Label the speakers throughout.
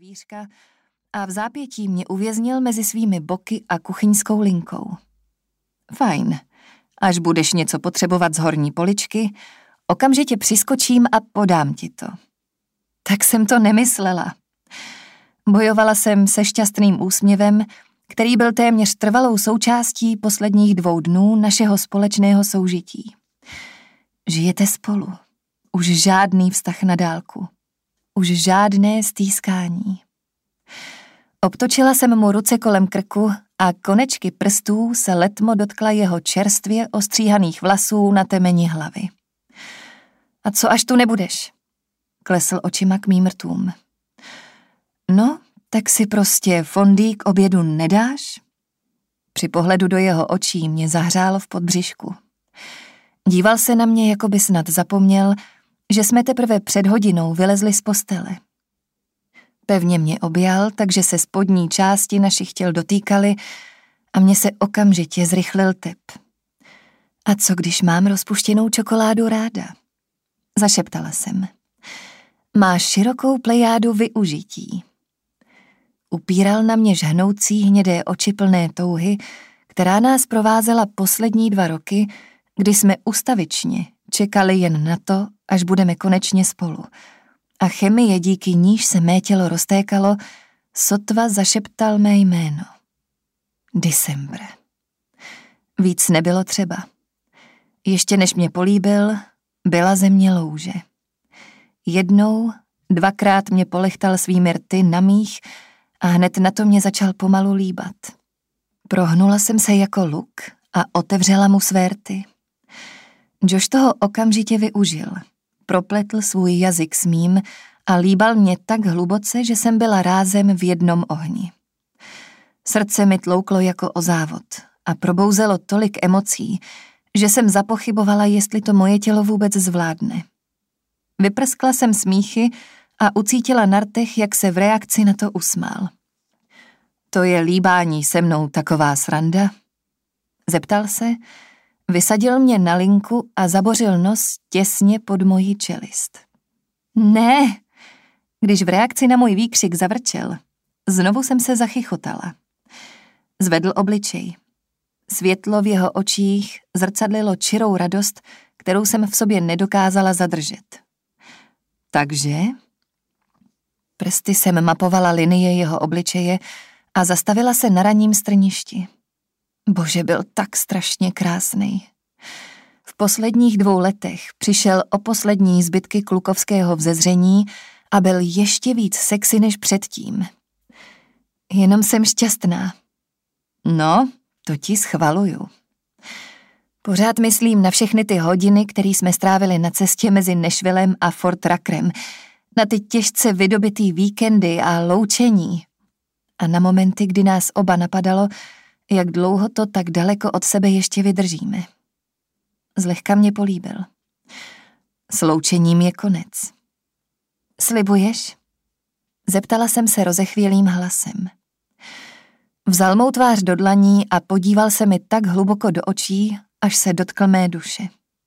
Speaker 1: dvířka a v zápětí mě uvěznil mezi svými boky a kuchyňskou linkou. Fajn, až budeš něco potřebovat z horní poličky, okamžitě přiskočím a podám ti to. Tak jsem to nemyslela. Bojovala jsem se šťastným úsměvem, který byl téměř trvalou součástí posledních 2 dnů našeho společného soužití. Žijete spolu. Už žádný vztah na dálku. Už žádné stýskání. Obtočila jsem mu ruce kolem krku a konečky prstů se letmo dotkla jeho čerstvě ostříhaných vlasů na temeni hlavy. A co až tu nebudeš? Klesl očima k mým rtům. No, tak si prostě fondý k obědu nedáš? Při pohledu do jeho očí mě zahřálo v podbřišku. Díval se na mě, jako by snad zapomněl, že jsme teprve před hodinou vylezli z postele. Pevně mě objal, takže se spodní části našich těl dotýkaly a mně se okamžitě zrychlil tep. A co když mám rozpuštěnou čokoládu ráda? Zašeptala jsem. Máš širokou plejádu využití. Upíral na mě žhnoucí hnědé oči plné touhy, která nás provázela poslední 2 roky, kdy jsme ustavičně čekali jen na to, až budeme konečně spolu. A chemie, díky níž se mé tělo roztékalo, sotva zašeptal mé jméno. December. Víc nebylo třeba. Ještě než mě políbil, byla ze mě louže. 1, 2krát mě polechtal svými rty na mých a hned na to mě začal pomalu líbat. Prohnula jsem se jako luk a otevřela mu své rty. Josh toho okamžitě využil. Propletl svůj jazyk s mým a líbal mě tak hluboce, že jsem byla rázem v jednom ohni. Srdce mi tlouklo jako o závod a probouzelo tolik emocí, že jsem zapochybovala, jestli to moje tělo vůbec zvládne. Vyprskla jsem smíchy a ucítila na rtech, jak se v reakci na to usmál. To je líbání se mnou taková sranda? Zeptal se, vysadil mě na linku a zabořil nos těsně pod moji čelist. Ne, když v reakci na můj výkřik zavrčel, znovu jsem se zachychotala. Zvedl obličej. Světlo v jeho očích zrcadlilo čirou radost, kterou jsem v sobě nedokázala zadržet. Takže? Prsty jsem mapovala linie jeho obličeje a zastavila se na ranním strništi. Bože, byl tak strašně krásný. V posledních 2 letech přišel o poslední zbytky klukovského vzezření a byl ještě víc sexy než předtím. Jenom jsem šťastná. No, to ti schvaluju. Pořád myslím na všechny ty hodiny, které jsme strávili na cestě mezi Nashvillem a Fort Ruckerem, na ty těžce vydobitý víkendy a loučení. A na momenty, kdy nás oba napadalo, jak dlouho to tak daleko od sebe ještě vydržíme. Zlehka mě políbil. S loučením je konec. Slibuješ? Zeptala jsem se rozechvělým hlasem. Vzal mou tvář do dlaní a podíval se mi tak hluboko do očí, až se dotkl mé duše.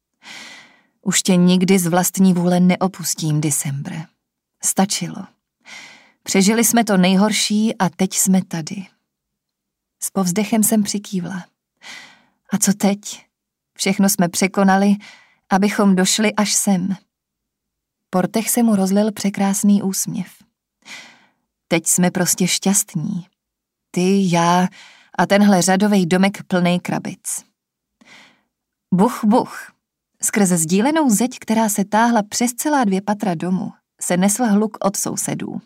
Speaker 1: Už tě nikdy z vlastní vůle neopustím, December. Stačilo. Přežili jsme to nejhorší a teď jsme tady. S povzdechem jsem přikývla. A co teď? Všechno jsme překonali, abychom došli až sem. Po rtech se mu rozlil překrásný úsměv. Teď jsme prostě šťastní. Ty, já a tenhle řadovej domek plnej krabic. Buch, buch. Skrze sdílenou zeď, která se táhla přes celá 2 patra domu, se nesl hluk od sousedů.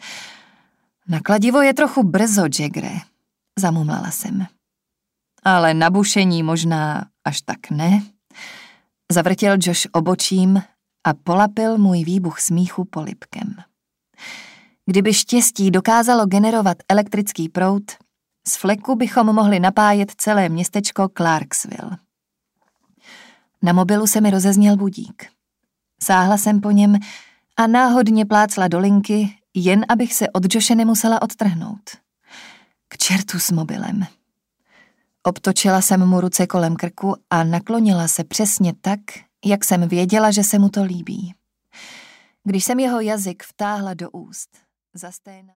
Speaker 1: Na kladivo je trochu brzo, Jaggere, zamumlala jsem. Ale na bušení možná až tak ne. Zavrtěl Josh obočím a polapil můj výbuch smíchu polibkem. Kdyby štěstí dokázalo generovat elektrický proud, z fleku bychom mohli napájet celé městečko Clarksville. Na mobilu se mi rozezněl budík. Sáhla jsem po něm a náhodně plácla do linky, jen abych se od Joshe nemusela odtrhnout. K čertu s mobilem. Obtočila jsem mu ruce kolem krku a naklonila se přesně tak, jak jsem věděla, že se mu to líbí. Když jsem jeho jazyk vtáhla do úst, zasténala.